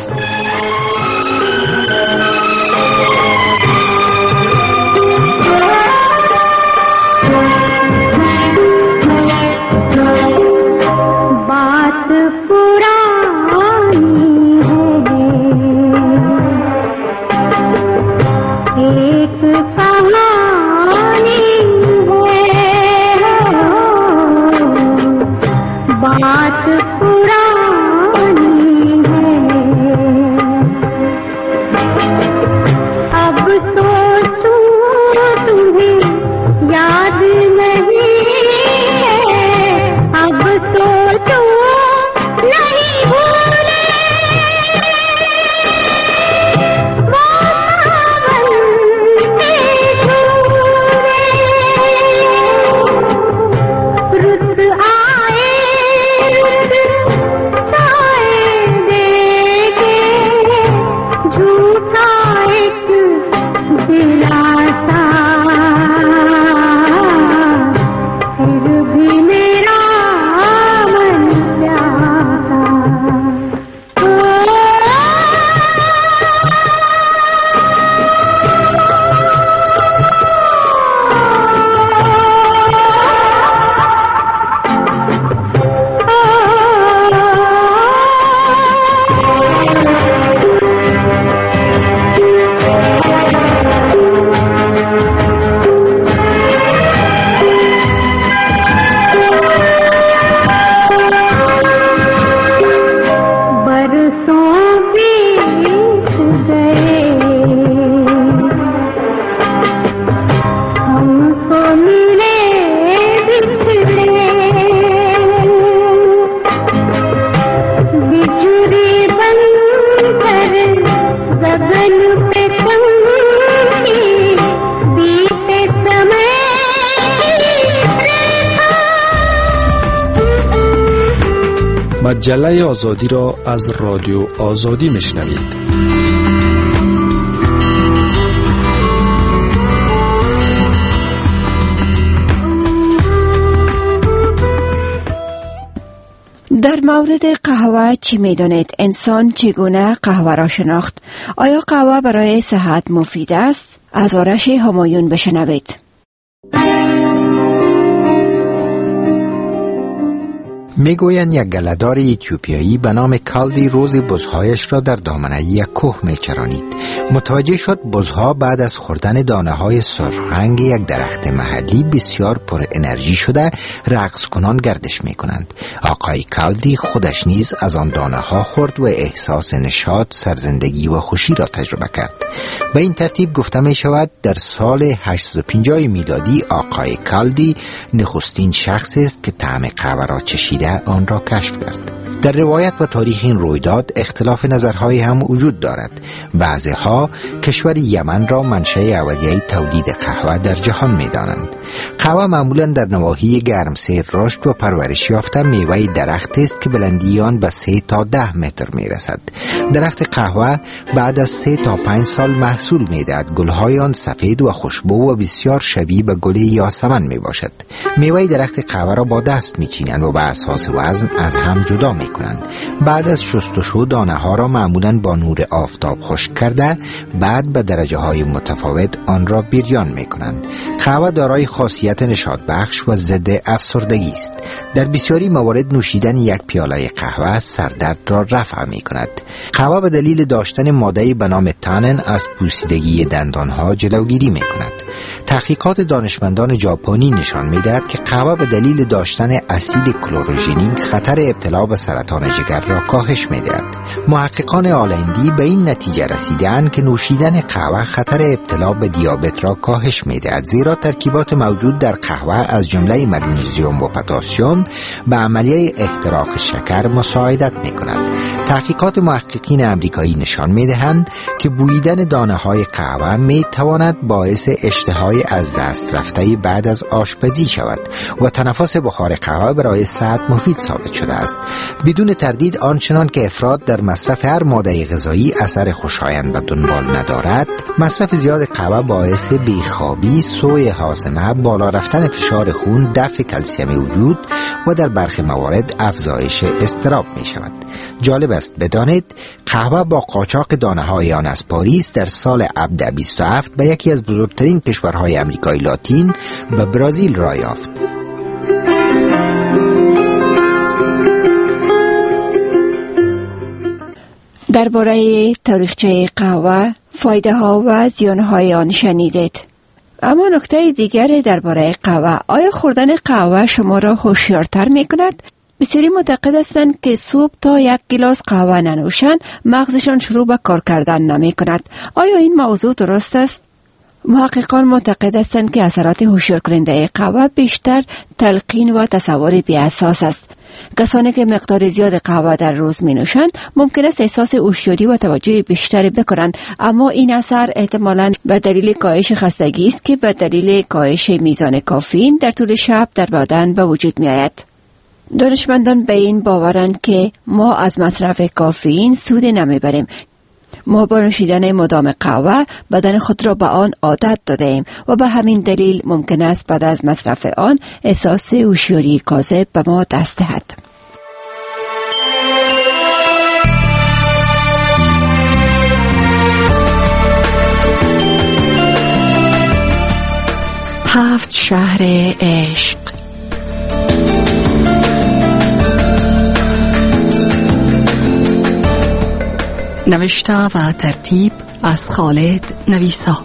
مجله آزادی را از رادیو آزادی میشنوید. در مورد قهوه چی میدانید؟ انسان چگونه قهوه را شناخت؟ آیا قهوه برای صحت مفید است؟ از آرش همایون بشنوید. میگویند یک گله‌دار اتیوپیایی به نام کالدی روزی بزهایش را در دامنه یک کوه میچرانید. متوجه شد بزها بعد از خوردن دانه‌های سرخرنگ یک درخت محلی بسیار پر انرژی شده رقص کنان گردش میکنند. آقای کالدی خودش نیز از آن دانه‌ها خورد و احساس نشاط، سرزندگی و خوشی را تجربه کرد. به این ترتیب گفته می شود در سال 850 میلادی آقای کالدی نخستین شخصی است که طعم قهوه را چشیده آن را کشف کرد. در روایت و تاریخ این رویداد اختلاف نظرهای هم وجود دارد. بعضی‌ها کشور یمن را منشأ اولیه تولید قهوه در جهان می‌دانند. قهوه معمولاً در نواحی گرمسیر رشد و پرورش یافته میوه درخت است که بلندی آن به 3 تا 10 متر میرسد. درخت قهوه بعد از 3 تا 5 سال محصول میدهد. گل‌های آن سفید و خوشبو و بسیار شبیه به گل یاسمن میباشد. میوه درخت قهوه را با دست میچینند و به اساس وزن از هم جدا میکنند. کنند. بعد از شستشو دانه ها را معمولاً با نور آفتاب خشک کرده بعد به درجه های متفاوت آن را بریان می کنند. قهوه دارای خاصیت نشاط بخش و ضد افسردگی است. در بسیاری موارد نوشیدن یک پیاله قهوه سردرد را رفع می کند. قهوه به دلیل داشتن ماده‌ای به نام تانن از پوسیدگی دندانها جلوگیری می کند. تحقیقات دانشمندان ژاپنی نشان می دهد که قهوه به دلیل داشتن اسید کلوروژنیک خطر ابتلا به سرطان جگر را کاهش می دهد. محققان هلندی به این نتیجه رسیدند که نوشیدن قهوه خطر ابتلا به دیابت را کاهش می دهد، زیرا ترکیبات موجود در قهوه از جمله مگنیزیم و پتاسیم به عملیه احتراق شکر مساعدت می کند. تحقیقات محققین امریکایی نشان می دهند که بوییدن دانه های قهوه می تواند باعث اشتهای از دست رفته بعد از آشپزی شود و تنفس بخار قهوه برای صحت مفید ثابت شده است. بدون تردید آنچنان که افراد در مصرف هر ماده غذایی اثر خوشایند به دنبال ندارد، مصرف زیاد قهوه باعث بیخوابی، سوء هاضمه، بالا رفتن فشار خون، دفع کلسیم وجود و در برخی موارد افزایش اضطراب می شود. جالب است بدانید قهوه با قاچاق دانه های آن از پاریس در سال 27 به یکی از بزرگترین کشورهای امریکای لاتین به برزیل راه یافت. درباره تاریخچه قهوه، فایده ها و زیان های آن شنیدید. اما نکته دیگر درباره قهوه، آیا خوردن قهوه شما را هوشیارتر می کند؟ بسیاری معتقد هستند که صبح تا یک گلاس قهوه ننوشند مغزشان شروع به کار کردن نمی کند. آیا این موضوع درست است؟ محققان معتقد هستند که اثرات هوشیار کننده قهوه بیشتر تلقین و تصور بی اساس است. کسانی که مقدار زیاد قهوه در روز می نوشند ممکن است احساس هوشیاری و توجه بیشتری بکنند، اما این اثر احتمالاً به دلیل کاهش خستگی است که به دلیل کاهش میزان کافئین در طول شب در بدن به وجود می آید. دانشمندان به این باورند که ما از مصرف کافئین سود نمیبریم. ما با نوشیدن مدام قهوه بدن خود را به آن عادت داده ایم و به همین دلیل ممکن است بعد از مصرف آن احساس هوشیاری کاذب به ما دست دهد. هفت شهر عشق. نوشته و ترتیب از خالد نویسا.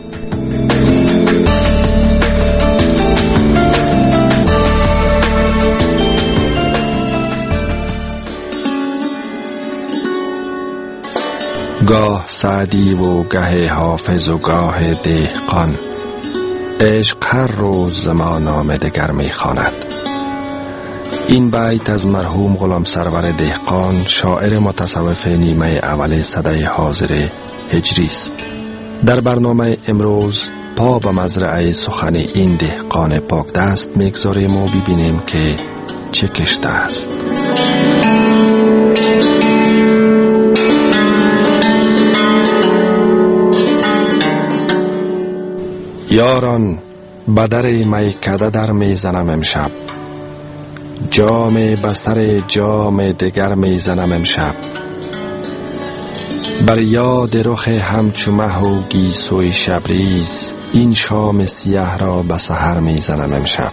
گاه سعدی و گه حافظ و گاه دهقان، عشق هر روز زمان نام دگر می خواند. این بیت از مرحوم غلام سرور دهقان، شاعر متصوف نیمه اول سده حاضر هجری است. در برنامه امروز پا به مزرعه سخن این دهقان پاک دست میگذاریم و ببینیم که چه کشته است. یاران بدر میکده در میزنم امشب، جام بسر جام دگر میزنم امشب. بر یاد رخ همچو مه و گیسوی شبریز، این شام سیاه را به سحر میزنم امشب.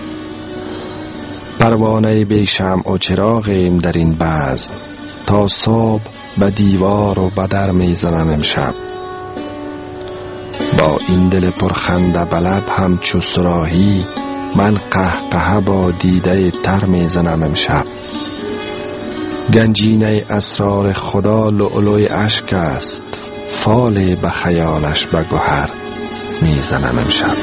پروانه بی شمع و چراغیم در این بزم، تا صبح به دیوار و به در میزنم امشب. با این دل پرخنده به لب همچو صراحی، من قهقه با دیده تر میزنم امشب. گنجینه اسرار خدا لؤلؤی اشک است، فال به خیالش به گوهر میزنم امشب.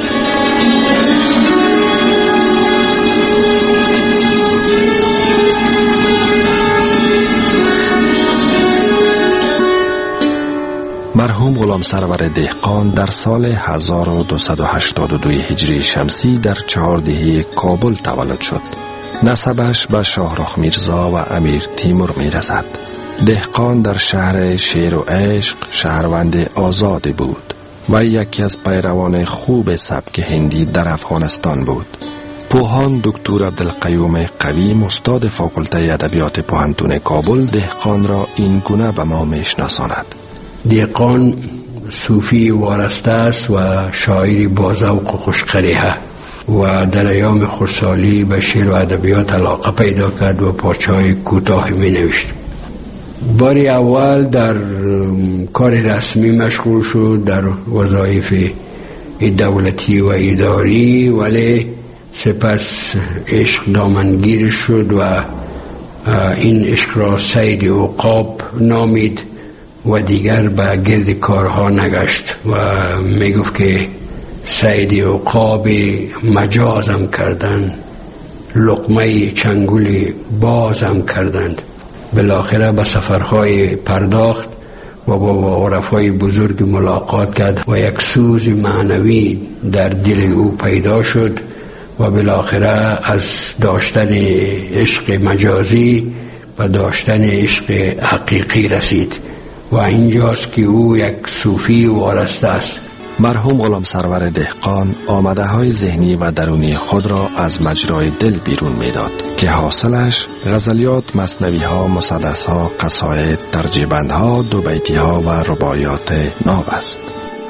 مرحوم غلام سرور دهقان در سال 1282 هجری شمسی در چهاردهی کابل تولد شد. نسبش به شاهرخ میرزا و امیر تیمور میرسد. دهقان در شهر شیر و عشق شهروند آزادی بود و یکی از پیروان خوب سبک هندی در افغانستان بود. پوهان دکتر عبدالقیوم قویم استاد فاکولته ادبیات پوهنتون کابل دهقان را این گونه به ما میشناساند. دهقان صوفی وارسته است و شاعری باذوق و خوشقریحه و در ایام خردسالی به شعر و ادبیات علاقه پیدا کرد و پارچه‌های کوتاه می نوشت. باری اول در کار رسمی مشغول شد، در وظایف دولتی و اداری، ولی سپس عشق دامنگیر شد و این عشق را صید عقاب نامید و دیگر به گرد کارها نگشت و می گفت که صید عقاب مجازم کردند، لقمه چنگول بازم کردند. بالاخره به سفرهای پرداخت و با عرفای بزرگ ملاقات کرد و یک سوز معنوی در دل او پیدا شد و بالاخره از داشتن عشق مجازی و داشتن عشق حقیقی رسید و اینجاست که او یک صوفی وارسته است. مرحوم غلام سرور دهقان آمده های ذهنی و درونی خود را از مجرای دل بیرون میداد که حاصلش غزلیات، مثنوی ها، مسدس ها، قصاید، ترجیبند ها، دوبیتی ها و رباعیات ناب است.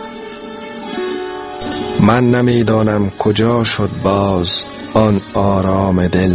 من نمیدانم کجا شد باز آن آرام دل،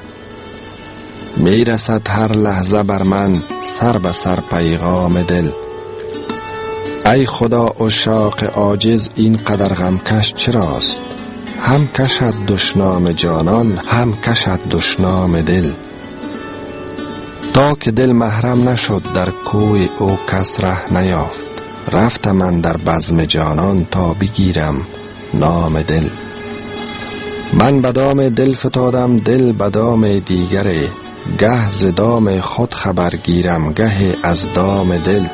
میرسد هر لحظه بر من سر به سر پیغام دل. ای خدا عشاق عاجز این قدر غمکش چراست، هم کشد دشنام جانان هم کشد دشنام دل. تا که دل محرم نشد در کوی او کس ره نیافت، رفت من در بزم جانان تا بگیرم نام دل. من به دام دل فتادم دل به دام دیگره، گه ز دام خود خبر گیرم گه از دام دل.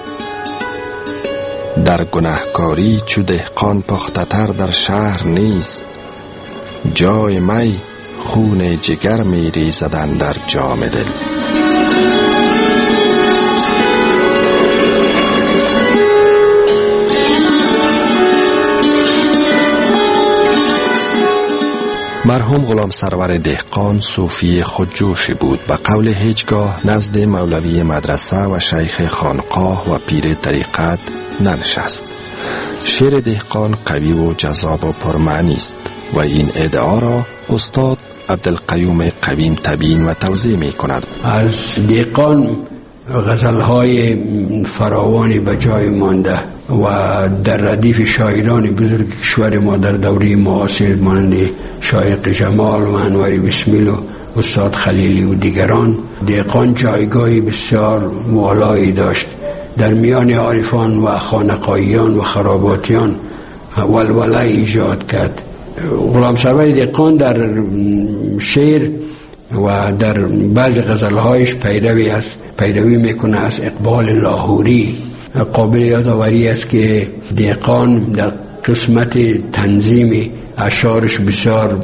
در گناهکاری چو دهقان پخته تر در شهر نیست، جای می خون جگر می ریزدن در جام دل. مرحوم غلام سرور دهقان صوفی خودجوشی بود. به قول هیچگاه نزد مولوی مدرسه و شیخ خانقاه و پیر طریقت ننشست. شعر دهقان قوی و جذاب و پرمعنی است و این ادعا را استاد عبدالقیوم قویم تبیین و توضیح می کند. از دهقان غزلهای فراوانی به جای مانده و در ردیف شاعران بزرگ کشور ما در دوره معاصر مانند شایق جمال و انوری بسمیل و استاد خلیلی و دیگران، دهقان جایگاهی بسیار والایی داشت. در میان عارفان و خانقاییان و خراباتیان ولوله ایجاد کرد. غلام سرور دهقان در شعر و در بعض غزلهایش پیروی میکنه از اقبال لاهوری. قابل یادآوری است که دهقان در قسمت تنظیم اشعارش بسیار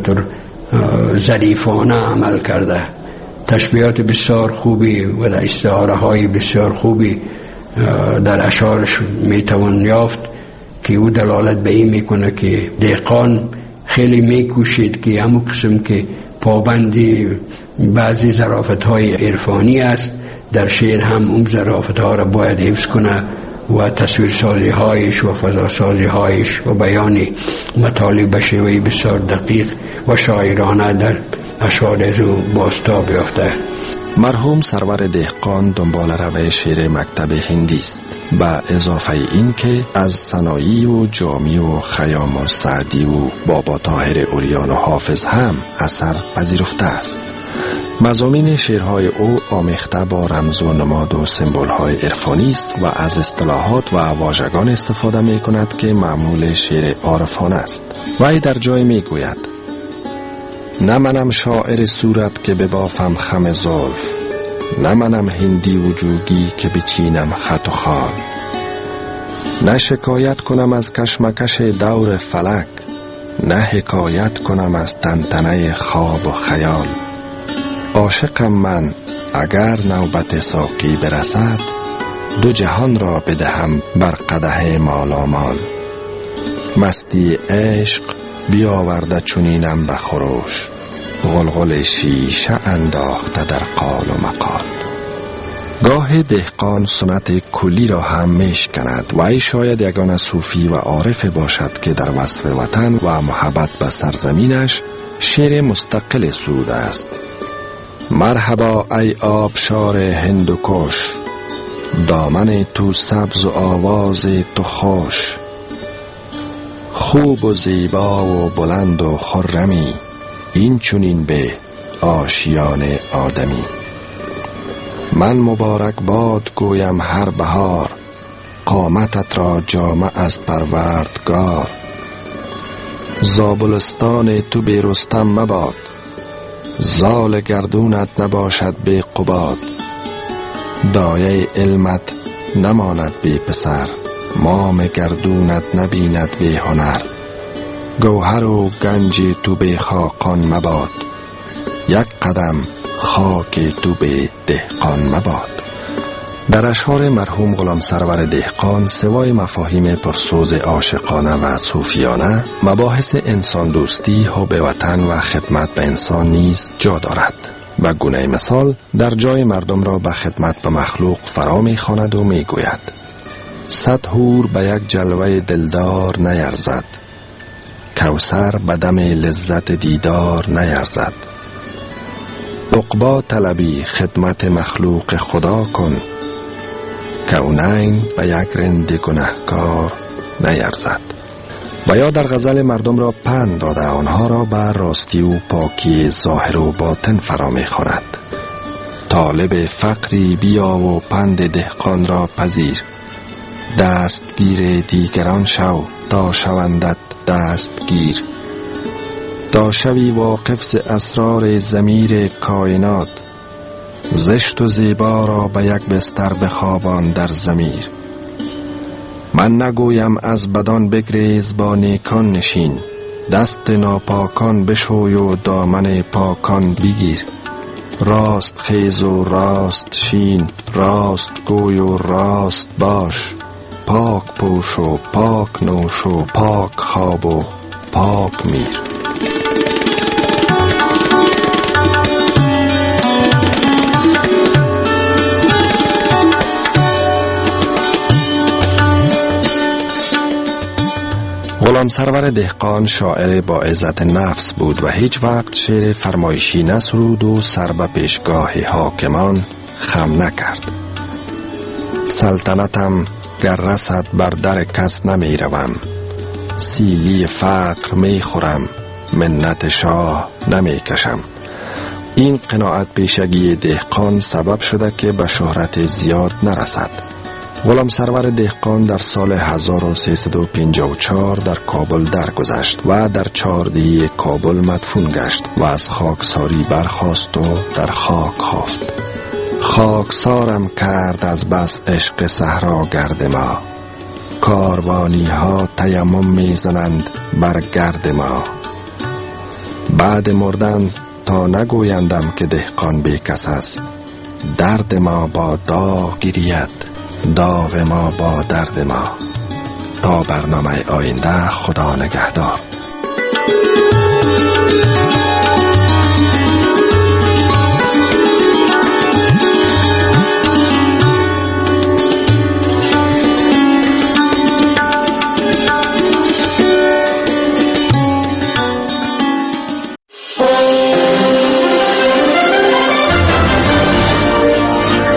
ظریفانه عمل کرده، تشبیهات بسیار خوبی و در استعاره های بسیار خوبی در اشعارش میتوان یافت که او دلالت به این میکنه که دهقان خیلی میکوشید که همون قسم که پابندی بعضی ظرافت های عرفانی است، در شعر هم اون ظرافت ها را باید حفظ کنه و تصویر سازی هایش و فضا سازی هایش و بیان مطالب به شیوهی بسیار دقیق و شاعرانه در اشعار از او بازتاب یافته. مرحوم سرور دهقان دنبال روی شعر مکتب هندی است، به اضافه این که از ثنایی و جامی و خیام و سعدی و بابا طاهر اوریان و حافظ هم اثر پذیرفته است. مضامین شعرهای او آمیخته با رمز و نماد و سمبول‌های عرفانی است و از اصطلاحات و واژگان استفاده می کند که معمول شعر عارفانه است. وی در جای می گوید: نه منم شاعر صورت که ببافم خم زلف، نه منم هندی و جوگی که بچینم خط و خال، نه شکایت کنم از کشمکش دور فلک، نه حکایت کنم از تنتنه خواب و خیال. عاشقم من اگر نوبت ساقی برسد، دو جهان را بدهم بر قدح مالامال. مستی عشق بیاورده چنینم به خروش، غلغل شیشه انداخته در قال و مقال. گاه دهقان سنت کلی را هم میشکند و ای شاید یگانه صوفی و عارف باشد که در وصف وطن و محبت به سرزمینش شعر مستقل سروده است. مرحبا ای آبشار هندوکش، دامن تو سبز و آواز تو خوش، خوب و زیبا و بلند و خرمی، این چنین به آشیان آدمی. من مبارک باد گویم هر بهار، قامتت را جامه از پروردگار. زابلستان تو بی رستم مباد، زال گردونت نباشد بی قباد. دایه علمت نماند بی پسر، مام گردونت نبیند بی هنر. گوهر و گنج تو بی خاقان مباد، یک قدم خاک تو به دهقان مباد. در اشعار مرحوم غلام سرور دهقان سوای مفاهیم پرسوز عاشقانه و صوفیانه، مباحث انسان دوستی، حب وطن و خدمت به انسان نیز جا دارد. و گونه مثال در جای مردم را به خدمت به مخلوق فرا می‌خواند و می‌گوید: صد حور به یک جلوه دلدار نیرزد، کوثر به دم لذت دیدار نیرزد. عقبا طلبی خدمت مخلوق خدا کن، کونین به یک رند گنهکار نیرزد. و یا در غزل مردم را پند داده آنها را بر راستی و پاکی ظاهر و باطن فرا می‌خواند. طالب فقری بیا و پند دهقان را پذیر، دستگیر دیگران شو تا شوندت دستگیر. تا شوی واقف ز اسرار ضمیر کائنات، زشت و زیبا را به یک بستر بخوابان در ضمیر. من نگویم از بدان بگریز با نیکان نشین، دست ناپاکان بشوی و دامن پاکان بگیر. راست خیز و راست شین، راست گوی و راست باش، پاک پوش و پاک نوش و پاک خواب و پاک میر. غلام سرور دهقان شاعر با عزت نفس بود و هیچ وقت شعر فرمایشی نسرود و سر به پیشگاه حاکمان خم نکرد. سلطنتم گر رسد بر در کس نمی روم، سیلی فقر می خورم منت شاه نمی کشم. این قناعت پیشگی دهقان سبب شده که به شهرت زیاد نرسد. غلام سرور دهقان در سال 1354 در کابل درگذشت و در چهاردهی کابل مدفون گشت و از خاکساری برخاست و در خاک خفت. خاکسارم کرد از بس عشق صحراگرد ما، کاروانی ها تیمم میزنند بر گرد ما. بعد مردن تا نگویندم که دهقان بی کس است، درد ما با داغ گرید، داغ ما با درد ما. تا برنامه آینده، خدا نگهدار.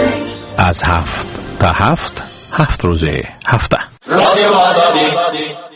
از 7 تا 7 روز هفته. رادیو آزادی